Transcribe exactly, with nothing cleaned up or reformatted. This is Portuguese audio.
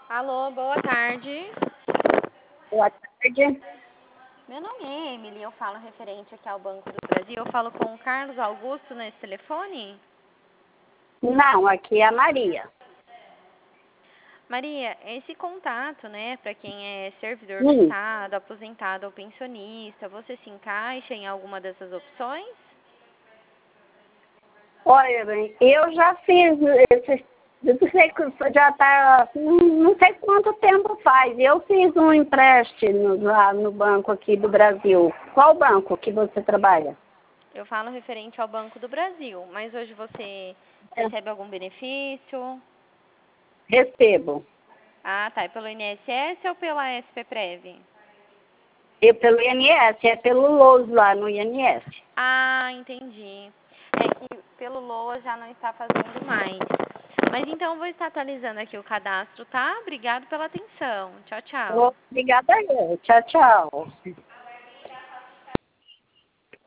Alô, boa tarde. Boa tarde. Meu nome é Emily, eu falo referente aqui ao Banco do Brasil. Eu falo com o Carlos Augusto nesse telefone? Não, aqui é a Maria. Maria, esse contato, né, para quem é servidor do Hum. Estado, aposentado ou pensionista, você se encaixa em alguma dessas opções? Olha, bem, eu já fiz esse, eu não sei que já tá, não sei quanto tempo faz. Eu fiz um empréstimo lá no banco aqui do Brasil. Qual banco que você trabalha? Eu falo referente ao Banco do Brasil, mas hoje você É. recebe algum benefício? Recebo. Ah, tá. É pelo I N S S ou pela S P Prev? E pelo I N S, é pelo LOAS lá no I N S. Ah, entendi. É que pelo LOA já não está fazendo mais. Mas então eu vou estar atualizando aqui o cadastro, tá? Obrigado pela atenção. Tchau, tchau. Obrigada eu. Tchau, tchau.